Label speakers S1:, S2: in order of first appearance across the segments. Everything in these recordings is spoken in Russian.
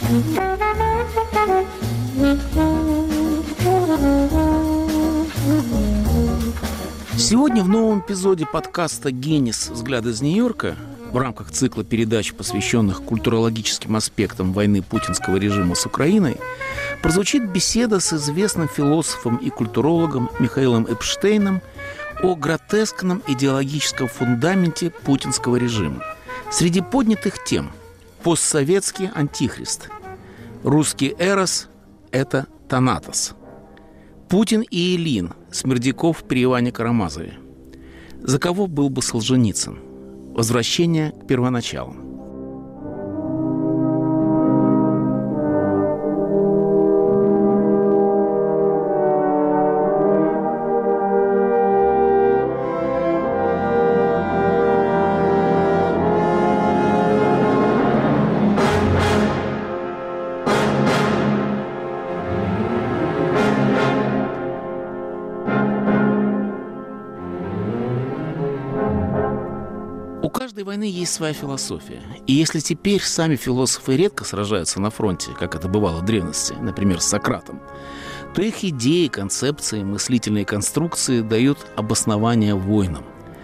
S1: Сегодня в новом эпизоде подкаста «Генис. Взгляд из Нью-Йорка» в рамках цикла передач, посвященных культурологическим аспектам войны путинского режима с Украиной, прозвучит беседа с известным философом и культурологом Михаилом Эпштейном о гротескном идеологическом фундаменте путинского режима. Среди поднятых тем – постсоветский антихрист, русский Эрос – это Танатос, Путин и Ильин, Смердяков при Иване Карамазове. За кого был бы Солженицын? Возвращение к первоначалам. У каждой войны есть своя философия. И если теперь сами философы редко сражаются на фронте, как это бывало в древности, например, с Сократом, то их идеи, концепции, мыслительные конструкции дают обоснование войнам.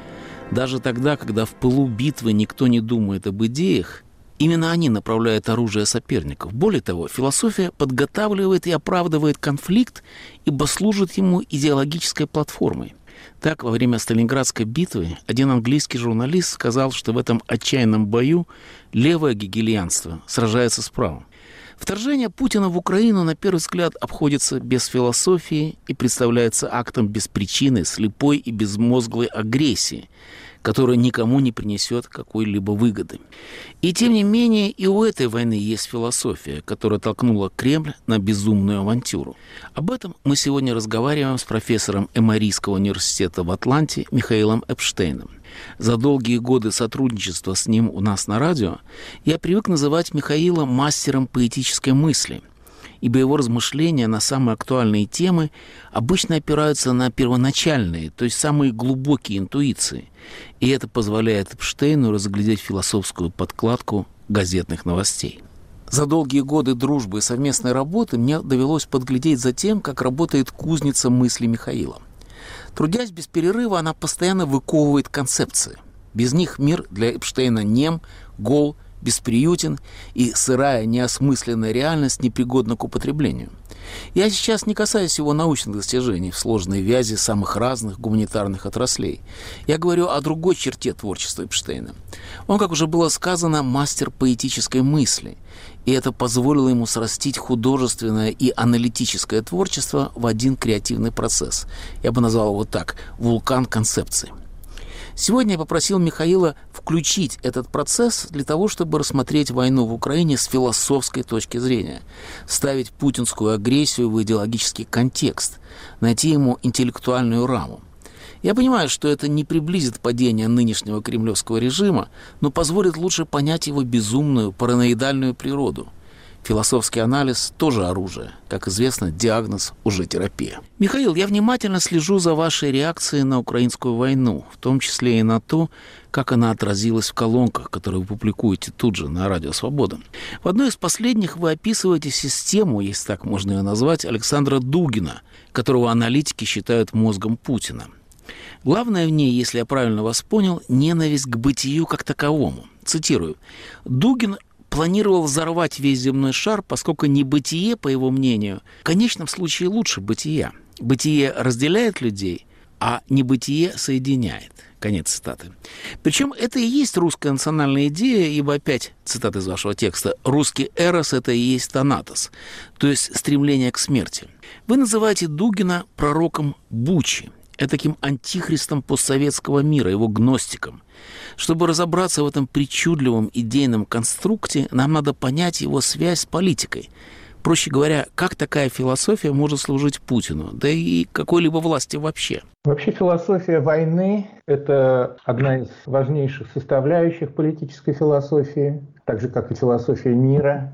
S1: Даже тогда, когда в пылу битвы никто не думает об идеях, именно они направляют оружие соперников. Более того, философия подготавливает и оправдывает конфликт, ибо служит ему идеологической платформой. Так, во время Сталинградской битвы один английский журналист сказал, что в этом отчаянном бою левое гегельянство сражается с правым. Вторжение Путина в Украину, на первый взгляд, обходится без философии и представляется актом беспричинной, слепой и безмозглой агрессии, которая никому не принесет какой-либо выгоды. И тем не менее, и у этой войны есть философия, которая толкнула Кремль на безумную авантюру. Об этом мы сегодня разговариваем с профессором Эморийского университета в Атланте Михаилом Эпштейном. За долгие годы сотрудничества с ним у нас на радио я привык называть Михаила мастером поэтической мысли, ибо его размышления на самые актуальные темы обычно опираются на первоначальные, то есть самые глубокие интуиции. И это позволяет Эпштейну разглядеть философскую подкладку газетных новостей. За долгие годы дружбы и совместной работы мне довелось подглядеть за тем, как работает кузница мысли Михаила. Трудясь без перерыва, она постоянно выковывает концепции. Без них мир для Эпштейна нем, гол, бесприютен, и сырая, неосмысленная реальность непригодна к употреблению. Я сейчас не касаюсь его научных достижений в сложной вязи самых разных гуманитарных отраслей. Я говорю о другой черте творчества Эпштейна. Он, как уже было сказано, мастер поэтической мысли, и это позволило ему срастить художественное и аналитическое творчество в один креативный процесс. Я бы назвал его так – вулкан концепций. Сегодня я попросил Михаила включить этот процесс для того, чтобы рассмотреть войну в Украине с философской точки зрения, ставить путинскую агрессию в идеологический контекст, найти ему интеллектуальную раму. Я понимаю, что это не приблизит падение нынешнего кремлевского режима, но позволит лучше понять его безумную, параноидальную природу. Философский анализ тоже оружие. Как известно, диагноз уже терапия. Михаил, я внимательно слежу за вашей реакцией на украинскую войну, в том числе и на то, как она отразилась в колонках, которые вы публикуете тут же на Радио Свобода. В одной из последних вы описываете систему, если так можно ее назвать, Александра Дугина, которого аналитики считают мозгом Путина. Главное в ней, если я правильно вас понял, ненависть к бытию как таковому. Цитирую. «Дугин планировал взорвать весь земной шар, поскольку небытие, по его мнению, в конечном случае лучше бытия. Бытие разделяет людей, а небытие соединяет». Конец цитаты. Причем это и есть русская национальная идея, ибо опять, цитата из вашего текста, «русский эрос – это и есть Танатос», то есть стремление к смерти. Вы называете Дугина пророком Бучи, этаким антихристом постсоветского мира, его гностиком. Чтобы разобраться в этом причудливом идейном конструкте, нам надо понять его связь с политикой. Проще говоря, как такая философия может служить Путину, да и какой-либо власти вообще?
S2: Вообще философия войны – это одна из важнейших составляющих политической философии, так же, как и философия мира.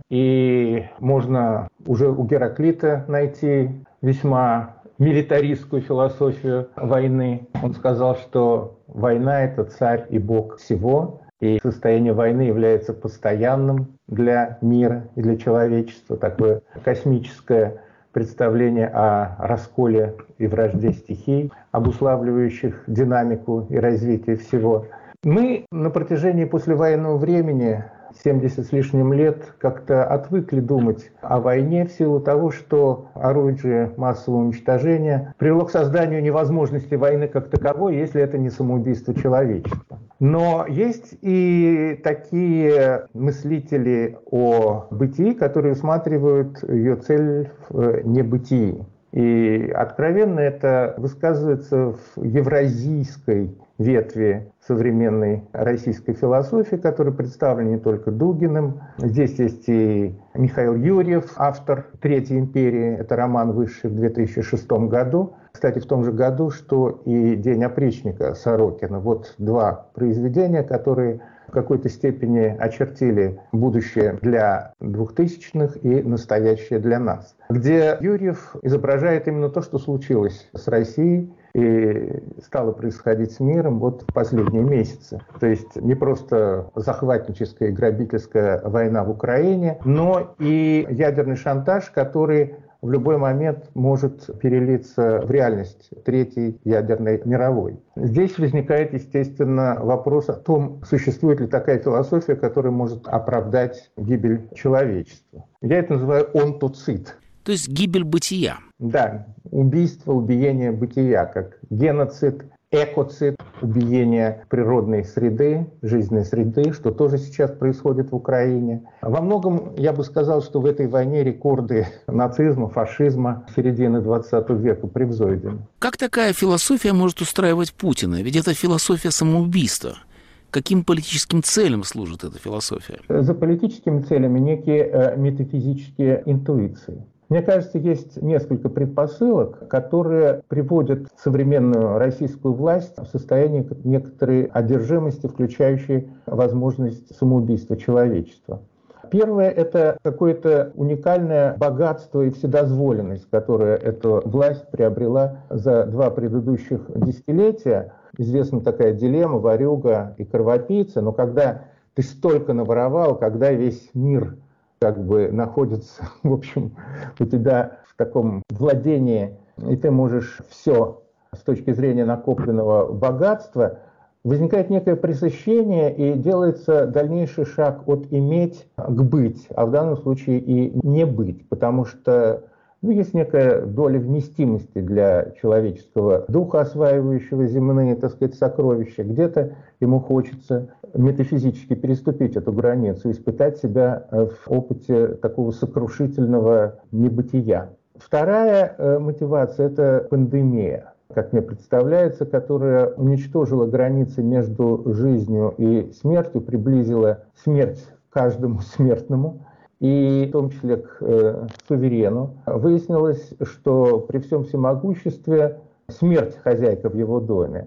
S2: И можно уже у Гераклита найти весьма милитаристскую философию войны. Он сказал, что война – это царь и бог всего. и состояние войны является постоянным для мира и для человечества. Такое космическое представление о расколе и вражде стихий, обуславливающих динамику и развитие всего. Мы на протяжении послевоенного времени, 70 с лишним лет, как-то отвыкли думать о войне в силу того, что оружие массового уничтожения привело к созданию невозможности войны как таковой, если это не самоубийство человечества. Но есть и такие мыслители о бытии, которые усматривают ее цель в небытии. И откровенно это высказывается в евразийской ветви современной российской философии, которая представлена не только Дугиным. Здесь есть и Михаил Юрьев, автор «Третьей империи». Это роман, вышедший в 2006 году. Кстати, в том же году, что и «День опричника» Сорокина. Вот два произведения, которые в какой-то степени очертили будущее для 2000-х и настоящее для нас. Где Юрьев изображает именно то, что случилось с Россией и стало происходить с миром вот в последние месяцы. То есть не просто захватническая и грабительская война в Украине, но и ядерный шантаж, который в любой момент может перелиться в реальность Третьей ядерной мировой. Здесь возникает, естественно, вопрос о том, существует ли такая философия, которая может оправдать гибель человечества. Я это называю онтоцид.
S1: То есть гибель бытия.
S2: Да, убийство, убиение бытия, как геноцид, экоцид, убиение природной среды, жизненной среды, что тоже сейчас происходит в Украине. Во многом я бы сказал, что в этой войне рекорды нацизма, фашизма середины 20 века превзойдены.
S1: Как такая философия может устраивать Путина? Ведь это философия самоубийства. Каким политическим целям служит эта философия?
S2: За политическими целями некие метафизические интуиции. Мне кажется, есть несколько предпосылок, которые приводят современную российскую власть в состояние некоторой одержимости, включающей возможность самоубийства человечества. Первое – это какое-то уникальное богатство и вседозволенность, которое эта власть приобрела за два предыдущих десятилетия. Известна такая дилемма ворюга и кровопийца, но когда ты столько наворовал, когда весь мир как бы находится, в общем, у тебя в таком владении, и ты можешь все с точки зрения накопленного богатства, возникает некое пресыщение и делается дальнейший шаг от иметь к быть, а в данном случае и не быть, потому что есть некая доля вместимости для человеческого духа, осваивающего земные, так сказать, сокровища. Где-то ему хочется метафизически переступить эту границу, испытать себя в опыте такого сокрушительного небытия. Вторая мотивация – это пандемия, как мне представляется, которая уничтожила границы между жизнью и смертью, приблизила смерть к каждому смертному, и в том числе к суверену. Выяснилось, что при всем всемогуществе смерть хозяйка в его доме,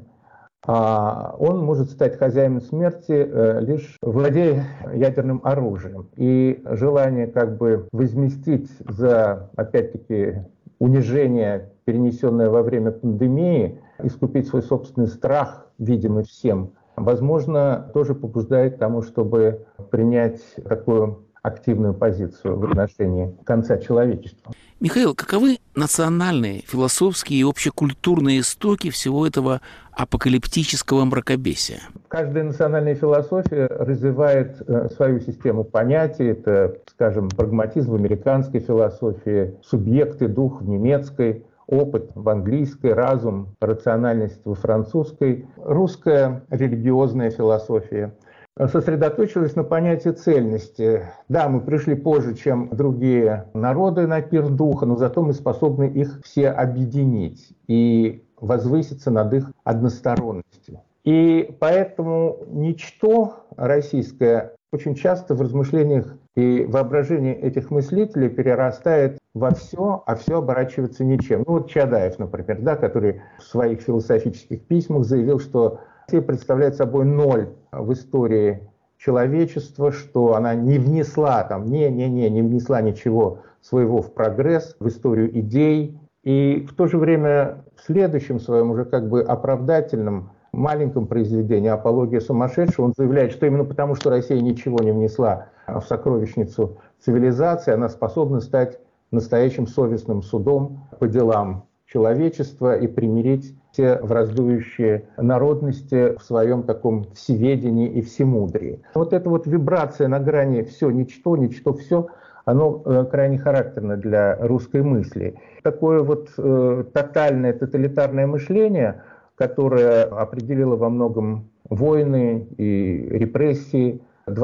S2: а он может стать хозяином смерти, лишь владея ядерным оружием. И желание как бы возместить за, опять-таки, унижение, перенесенное во время пандемии, искупить свой собственный страх, видимый всем, возможно, тоже побуждает к тому, чтобы принять такую активную позицию в отношении конца человечества.
S1: Михаил, каковы национальные, философские и общекультурные истоки всего этого апокалиптического мракобесия?
S2: Каждая национальная философия развивает свою систему понятий. Это, скажем, прагматизм в американской философии, субъект и дух в немецкой, опыт в английской, разум, рациональность во французской, русская религиозная философия сосредоточилась на понятии цельности. Да, мы пришли позже, чем другие народы на пир духа, но зато мы способны их все объединить и возвыситься над их односторонностью. И поэтому ничто российское очень часто в размышлениях и воображении этих мыслителей перерастает во все, а все оборачивается ничем. Ну вот Чадаев, например, да, который в своих философических письмах заявил, что Россия представляет собой ноль в истории человечества, что она не внесла, не внесла ничего своего в прогресс, в историю идей. И в то же время в следующем своем уже как бы оправдательном маленьком произведении «Апология сумасшедшего» он заявляет, что именно потому, что Россия ничего не внесла в сокровищницу цивилизации, она способна стать настоящим совестным судом по делам человечества и примирить все враждующие народности в своем таком всеведении и всемудрии. Вот эта вот вибрация на грани «все, ничто, ничто, все», оно крайне характерно для русской мысли. Такое вот тотальное, тоталитарное мышление, которое определило во многом войны и репрессии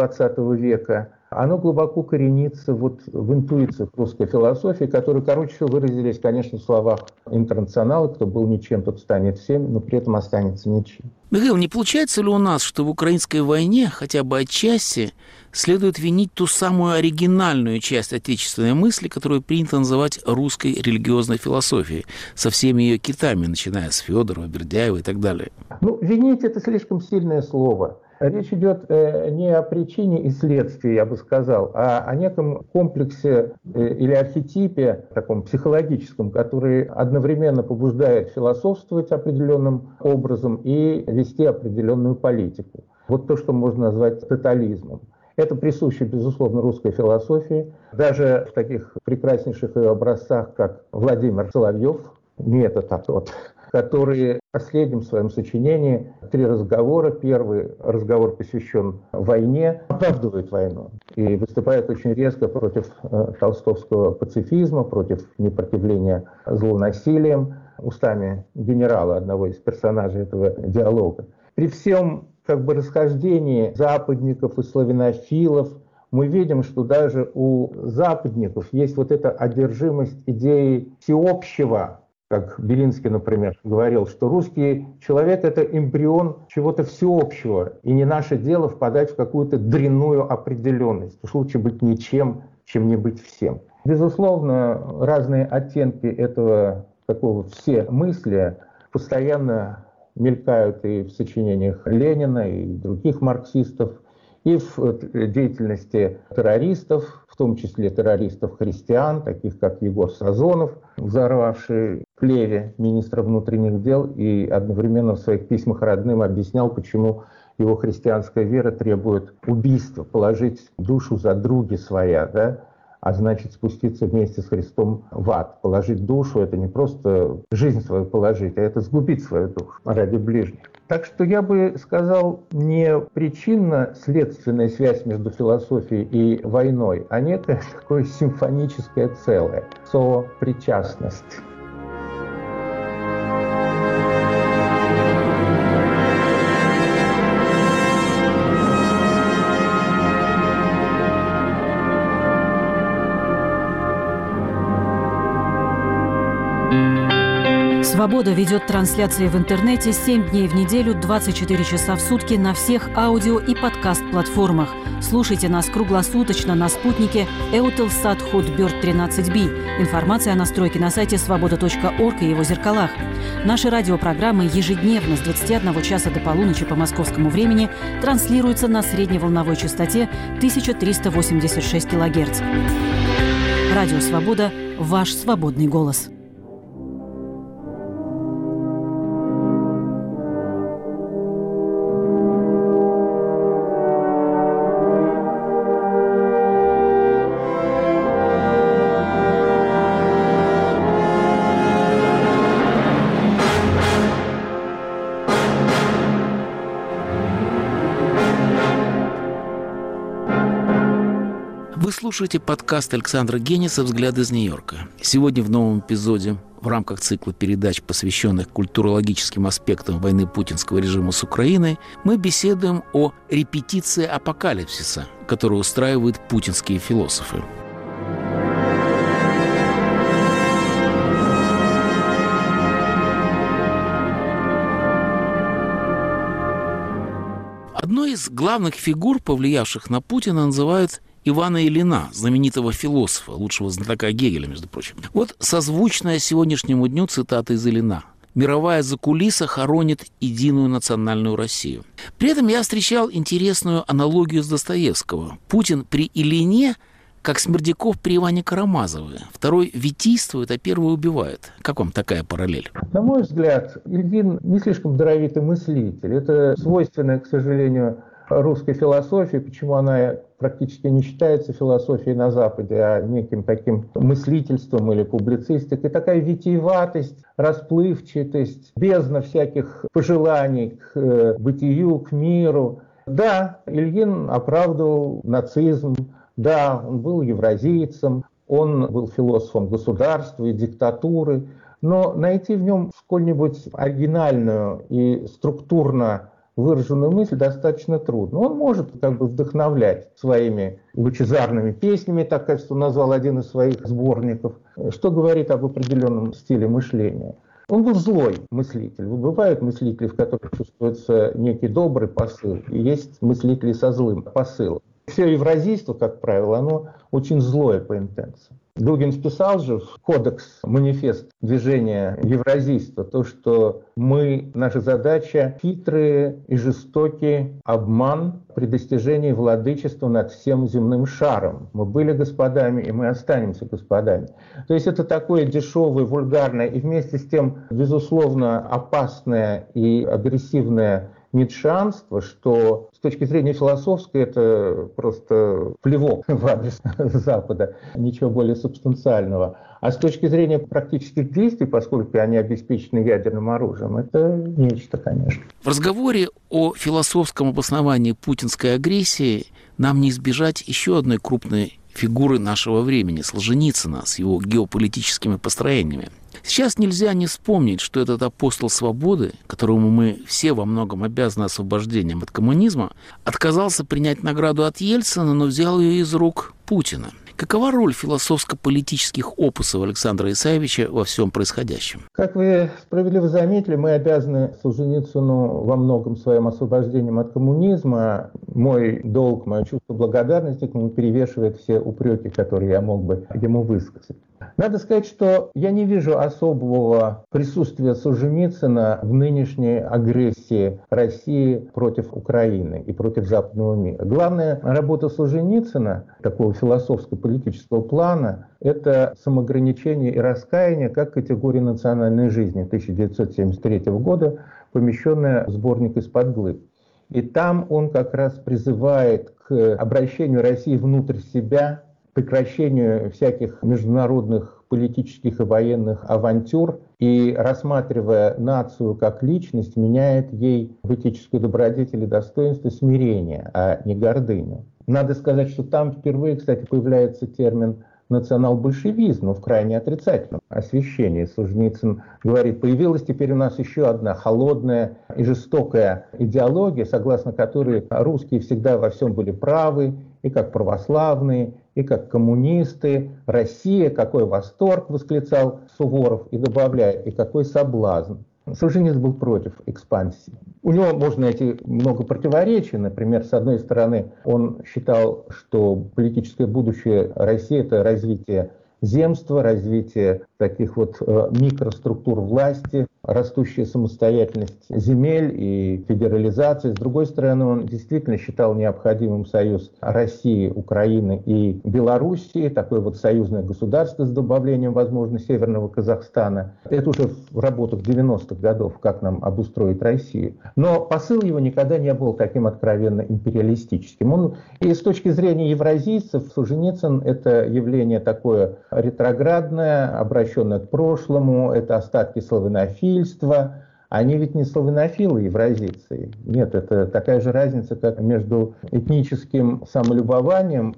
S2: XX века, оно глубоко коренится вот в интуициях русской философии, которые, короче всего, выразились, конечно, в словах «Интернационала», кто был ничем, тот станет всем, но при этом останется ничем.
S1: Михаил, не получается ли у нас, что в украинской войне хотя бы отчасти следует винить ту самую оригинальную часть отечественной мысли, которую принято называть русской религиозной философией, со всеми ее китами, начиная с Федорова, Бердяева и так далее?
S2: Винить – это слишком сильное слово. Речь идет не о причине и следствии, я бы сказал, а о неком комплексе или архетипе, таком психологическом, который одновременно побуждает философствовать определенным образом и вести определенную политику. Вот то, что можно назвать тотализмом. Это присуще, безусловно, русской философии. Даже в таких прекраснейших ее образцах, как Владимир Соловьев, метод тот, который в последнем своем сочинении «Три разговора». Первый разговор посвящен войне, оправдывает войну и выступает очень резко против толстовского пацифизма, против непротивления злонасилием, устами генерала, одного из персонажей этого диалога. При всем расхождении западников и славянофилов мы видим, что даже у западников есть вот эта одержимость идеей всеобщего, как Белинский, например, говорил, что русский человек – это эмбрион чего-то всеобщего, и не наше дело впадать в какую-то дрянную определенность. Уж лучше быть ничем, чем не быть всем. Безусловно, разные оттенки этого такого всемыслия постоянно мелькают и в сочинениях Ленина, и других марксистов, и в деятельности террористов, в том числе террористов-христиан, таких как Егор Сазонов, взорвавший в Плеве министра внутренних дел и одновременно в своих письмах родным объяснял, почему его христианская вера требует убийства, положить душу за други своя, да? А значит спуститься вместе с Христом в ад. Положить душу – это не просто жизнь свою положить, а это сгубить свою душу ради ближних. Так что я бы сказал, не причинно-следственная связь между философией и войной, а некое такое симфоническое целое, сопричастность.
S3: «Свобода» ведет трансляции в интернете 7 дней в неделю, 24 часа в сутки на всех аудио- и подкаст-платформах. Слушайте нас круглосуточно на спутнике Eutelsat Hotbird 13B. Информация о настройке на сайте svoboda.org и его зеркалах. Наши радиопрограммы ежедневно с 21 часа до полуночи по московскому времени транслируются на средневолновой частоте 1386 кГц. Радио «Свобода» – ваш свободный голос.
S1: Слушайте подкаст Александра Гениса «Взгляд из Нью-Йорка». Сегодня в новом эпизоде в рамках цикла передач, посвященных культурологическим аспектам войны путинского режима с Украиной, мы беседуем о репетиции апокалипсиса, которую устраивают путинские философы. Одной из главных фигур, повлиявших на Путина, называют Ивана Ильина, знаменитого философа, лучшего знатока Гегеля, между прочим. Вот созвучная сегодняшнему дню цитата из Ильина. «Мировая закулиса хоронит единую национальную Россию». При этом я встречал интересную аналогию с Достоевского. Путин при Ильине как Смердяков при Иване Карамазове. Второй витийствует, а первый убивает. Как вам такая параллель?
S2: На мой взгляд, Ильин не слишком даровитый мыслитель. Это свойственно, к сожалению, русской философии, почему она практически не считается философией на Западе, а неким таким мыслительством или публицистикой. Такая витиеватость, расплывчатость, бездна всяких пожеланий к бытию, к миру. Да, Ильин оправдывал нацизм, да, он был евразийцем, он был философом государства и диктатуры, но найти в нем сколь-нибудь оригинальную и структурно выраженную мысль достаточно трудно. Он может вдохновлять своими лучезарными песнями, так, кажется, назвал один из своих сборников, что говорит об определенном стиле мышления. Он был злой мыслитель. Бывают мыслители, в которых чувствуется некий добрый посыл, и есть мыслители со злым посылом. Все евразийство, как правило, оно очень злое по интенции. Дугин писал же в кодекс, манифест движения евразийства, то, что наша задача хитрые и жестокий обман при достижении владычества над всем земным шаром. Мы были господами, и мы останемся господами. То есть это такое дешевое, вульгарное и вместе с тем, безусловно, опасное и агрессивное ницшеанство, что с точки зрения философской это просто плевок в адрес Запада, ничего более субстанциального. А с точки зрения практических действий, поскольку они обеспечены ядерным оружием, это нечто, конечно.
S1: В разговоре о философском обосновании путинской агрессии нам не избежать еще одной крупной фигуры нашего времени – Солженицына с его геополитическими построениями. Сейчас нельзя не вспомнить, что этот апостол свободы, которому мы все во многом обязаны освобождением от коммунизма, отказался принять награду от Ельцина, но взял ее из рук Путина. Какова роль философско-политических опусов Александра Исаевича во всем происходящем?
S2: Как вы справедливо заметили, мы обязаны Солженицыну во многом своим освобождением от коммунизма. Мой долг, мое чувство благодарности к нему перевешивает все упреки, которые я мог бы ему высказать. Надо сказать, что я не вижу особого присутствия Солженицына в нынешней агрессии России против Украины и против западного мира. Главная работа Солженицына, такого философско-политического плана, это самоограничение и раскаяние как категория национальной жизни 1973 года, помещенная в сборник «Из-под глыб». И там он как раз призывает к обращению России внутрь себя, прекращению всяких международных политических и военных авантюр и, рассматривая нацию как личность, меняет ей в этическую добродетель и достоинство смирение, а не гордыню. Надо сказать, что там впервые, кстати, появляется термин национал-большевизм, но в крайне отрицательном освещении. Солженицын говорит, появилась теперь у нас еще одна холодная и жестокая идеология, согласно которой русские всегда во всем были правы, и как православные, и как коммунисты. Россия, какой восторг, восклицал Суворов, и добавляет, и какой соблазн. Солженицын был против экспансии. У него можно найти много противоречий. Например, с одной стороны, он считал, что политическое будущее России – это развитие земства, развитие таких микроструктур власти, растущая самостоятельность земель и федерализация. С другой стороны, он действительно считал необходимым союз России, Украины и Белоруссии, такое союзное государство с добавлением, возможно, Северного Казахстана. Это уже в работах 90-х годов, как нам обустроить Россию. Но посыл его никогда не был таким откровенно империалистическим. И с точки зрения евразийцев, Солженицын – это явление такое ретроградное, обращенное к прошлому, это остатки славянофильства. Они ведь не славянофилы, евразийцы. Нет, это такая же разница, как между этническим самолюбованием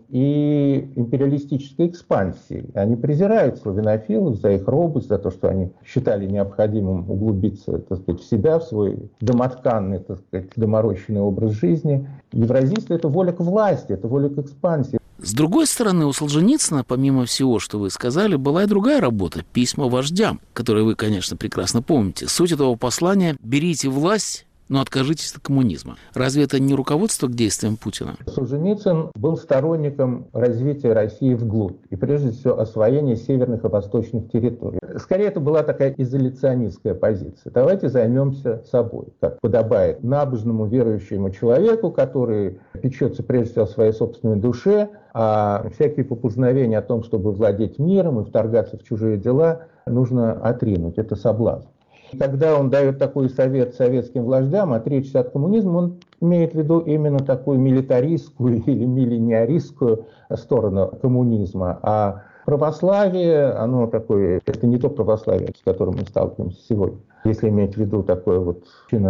S2: и империалистической экспансией. Они презирают славянофилов за их робость, за то, что они считали необходимым углубиться, в себя, в свой домотканный, доморощенный образ жизни. Евразийство – это воля к власти, это воля к экспансии.
S1: С другой стороны, у Солженицына, помимо всего, что вы сказали, была и другая работа «Письма вождям», которую вы, конечно, прекрасно помните. Суть этого послания – берите власть, но откажитесь от коммунизма. Разве это не руководство к действиям Путина?
S2: Солженицын был сторонником развития России вглубь, и прежде всего освоения северных и восточных территорий. Скорее, это была такая изоляционистская позиция. Давайте займемся собой, как подобает набожному верующему человеку, который печется прежде всего о своей собственной душе, а всякие поползновения о том, чтобы владеть миром и вторгаться в чужие дела, нужно отринуть. Это соблазн. Когда он дает такой совет советским вождям отречься от коммунизма, он имеет в виду именно такую милитаристскую или миллениаристскую сторону коммунизма. А православие, оно такое, это не то православие, с которым мы сталкиваемся сегодня. Если иметь в виду такое вот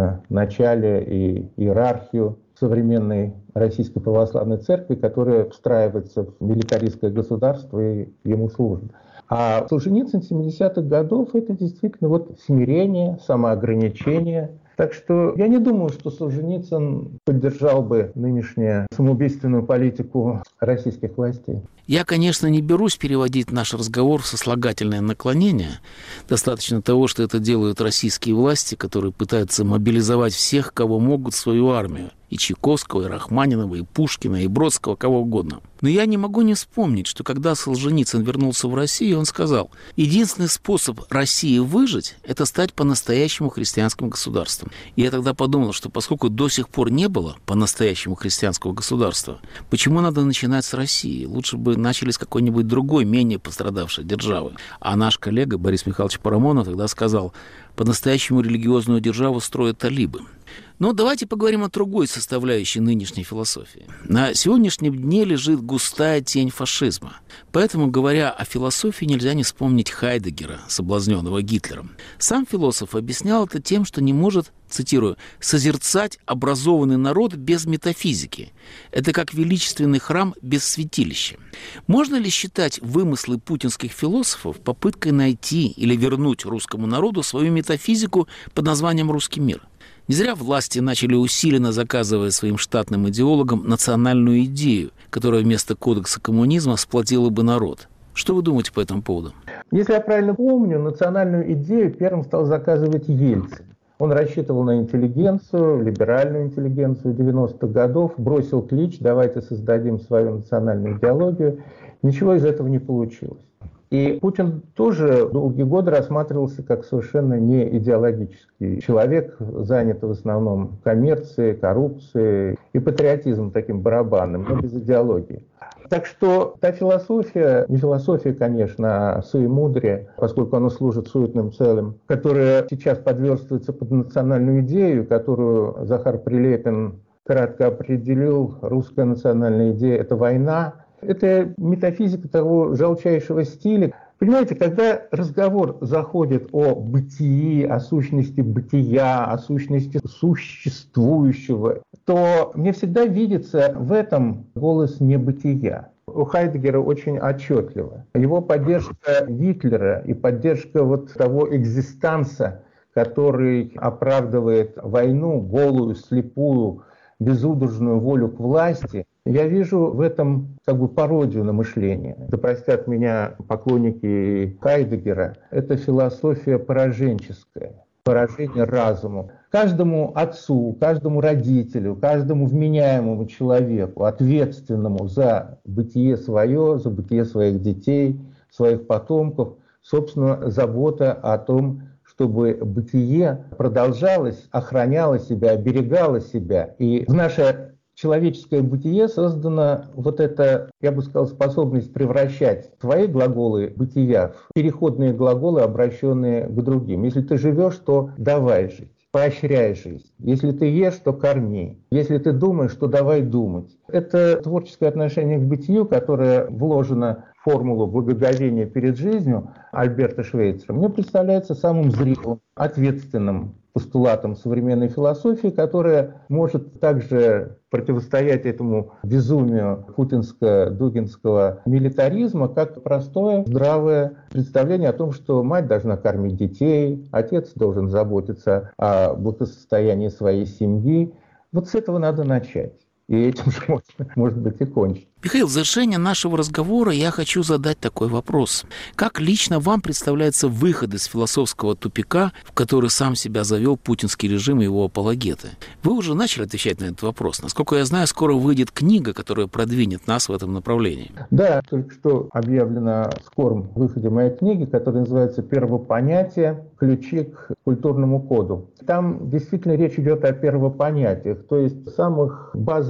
S2: начале и иерархию современной Российской Православной Церкви, которая встраивается в милитаристское государство и ему служит. А Солженицын 70-х годов – это действительно вот смирение, самоограничение. Так что я не думаю, что Солженицын поддержал бы нынешнюю самоубийственную политику российских властей.
S1: Я, конечно, не берусь переводить наш разговор в сослагательное наклонение. Достаточно того, что это делают российские власти, которые пытаются мобилизовать всех, кого могут, в свою армию. И Чайковского, и Рахманинова, и Пушкина, и Бродского, кого угодно. Но я не могу не вспомнить, что когда Солженицын вернулся в Россию, он сказал: единственный способ России выжить – это стать по-настоящему христианским государством. И я тогда подумал, что поскольку до сих пор не было по-настоящему христианского государства, почему надо начинать с России? Лучше бы начали с какой-нибудь другой, менее пострадавшей державы. А наш коллега Борис Михайлович Парамонов тогда сказал: по-настоящему религиозную державу строят талибы. Но давайте поговорим о другой составляющей нынешней философии. На сегодняшнем дне лежит густая тень фашизма. Поэтому, говоря о философии, нельзя не вспомнить Хайдеггера, соблазненного Гитлером. Сам философ объяснял это тем, что не может, цитирую, «созерцать образованный народ без метафизики. Это как величественный храм без святилища». Можно ли считать вымыслы путинских философов попыткой найти или вернуть русскому народу свою метафизику под названием «русский мир»? Не зря власти начали усиленно заказывать своим штатным идеологам национальную идею, которая вместо кодекса коммунизма сплотила бы народ. Что вы думаете по этому поводу?
S2: Если я правильно помню, национальную идею первым стал заказывать Ельцин. Он рассчитывал на интеллигенцию, либеральную интеллигенцию 90-х годов, бросил клич: давайте создадим свою национальную идеологию. Ничего из этого не получилось. И Путин тоже долгие годы рассматривался как совершенно не идеологический человек, занятый в основном коммерцией, коррупцией и патриотизмом таким барабанным, но без идеологии. Так что та философия, не философия, конечно, а суемудрие, поскольку оно служит суетным целям, которое сейчас подверстывается под национальную идею, которую Захар Прилепин кратко определил: русская национальная идея – это война. Это метафизика того жалчайшего стиля. Понимаете, когда разговор заходит о бытии, о сущности бытия, о сущности существующего, то мне всегда видится в этом голос небытия. У Хайдеггера очень отчетливо. Его поддержка Гитлера и поддержка вот того экзистанса, который оправдывает войну, голую, слепую, безудержную волю к власти, я вижу в этом как бы пародию на мышление. Да простят меня поклонники Хайдеггера. Это философия пораженческая, поражение разуму. Каждому отцу, каждому родителю, каждому вменяемому человеку, ответственному за бытие свое, за бытие своих детей, своих потомков, собственно, забота о том, чтобы бытие продолжалось, охраняло себя, оберегало себя. И в наше человеческое бытие создана вот эта, я бы сказал, способность превращать свои глаголы бытия в переходные глаголы, обращенные к другим. Если ты живешь, то давай жить, поощряй жизнь. Если ты ешь, то корми. Если ты думаешь, то давай думать. Это творческое отношение к бытию, которое вложено в формулу благоговения перед жизнью Альберта Швейцера, мне представляется самым зрелым, ответственным постулатом современной философии, которая может также противостоять этому безумию путинско-дугинского милитаризма, как простое, здравое представление о том, что мать должна кормить детей, отец должен заботиться о благосостоянии своей семьи. Вот с этого надо начать. И этим же можно, может быть, и кончить.
S1: Михаил, в завершение нашего разговора я хочу задать такой вопрос. Как лично вам представляется выход из философского тупика, в который сам себя завел путинский режим и его апологеты? Вы уже начали отвечать на этот вопрос. Насколько я знаю, скоро выйдет книга, которая продвинет нас в этом направлении.
S2: Да, только что объявлено о скором выходе моей книги, которая называется «Первопонятие. Ключи к культурному коду». Там действительно речь идет о первопонятиях, то есть самых базовых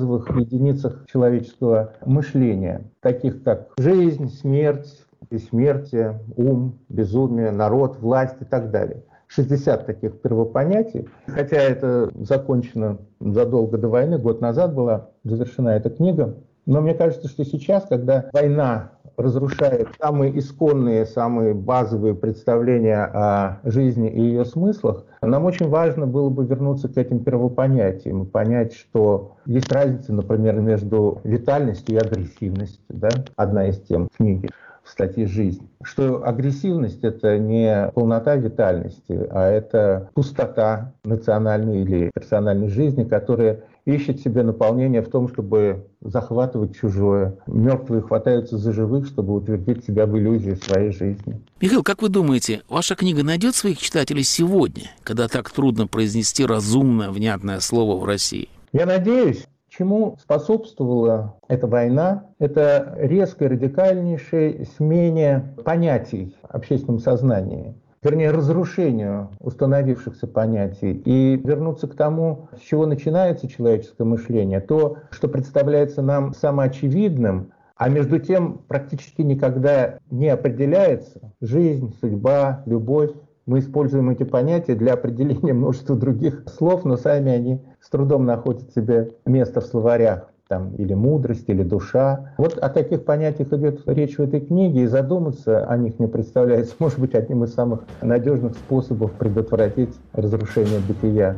S2: базовых единицах человеческого мышления, таких как жизнь, смерть, бессмертие, ум, безумие, народ, власть и так далее. 60 таких первопонятий, хотя это закончено задолго до войны, год назад была завершена эта книга, но мне кажется, что сейчас, когда война разрушает самые исконные, самые базовые представления о жизни и ее смыслах, нам очень важно было бы вернуться к этим первопонятиям и понять, что есть разница, например, между витальностью и агрессивностью. Да? Одна из тем книги в статье «Жизнь». Что агрессивность — это не полнота витальности, а это пустота национальной или персональной жизни, которая ищет себе наполнение в том, чтобы захватывать чужое. Мертвые хватаются за живых, чтобы утвердить себя в иллюзии своей жизни.
S1: Михаил, как вы думаете, ваша книга найдет своих читателей сегодня, когда так трудно произнести разумное, внятное слово в России?
S2: Я надеюсь. Чему способствовала эта война? Это резкой, радикальнейшей смене понятий в общественном сознании. Вернее, разрушению установившихся понятий и вернуться к тому, с чего начинается человеческое мышление, то, что представляется нам самоочевидным, а между тем практически никогда не определяется. Жизнь, судьба, любовь. Мы используем эти понятия для определения множества других слов, но сами они с трудом находят себе место в словарях. Там, или мудрость, или душа. Вот о таких понятиях идет речь в этой книге, и задуматься о них мне представляется, может быть, одним из самых надежных способов предотвратить разрушение бытия.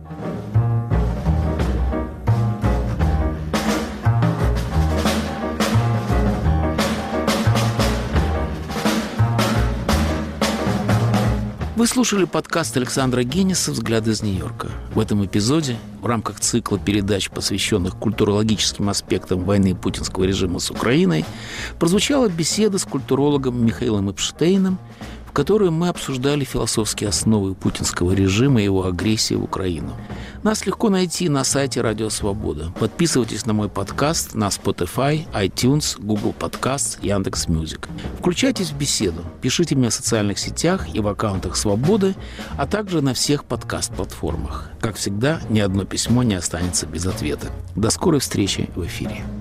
S1: Вы слушали подкаст Александра Генниса «Взгляды из Нью-Йорка». В этом эпизоде, в рамках цикла передач, посвященных культурологическим аспектам войны путинского режима с Украиной, прозвучала беседа с культурологом Михаилом Эпштейном, в которой мы обсуждали философские основы путинского режима и его агрессии в Украину. Нас легко найти на сайте «Радио Свобода». Подписывайтесь на мой подкаст на Spotify, iTunes, Google Podcasts, Яндекс.Мьюзик. Включайтесь в беседу, пишите мне в социальных сетях и в аккаунтах «Свободы», а также на всех подкаст-платформах. Как всегда, ни одно письмо не останется без ответа. До скорой встречи в эфире.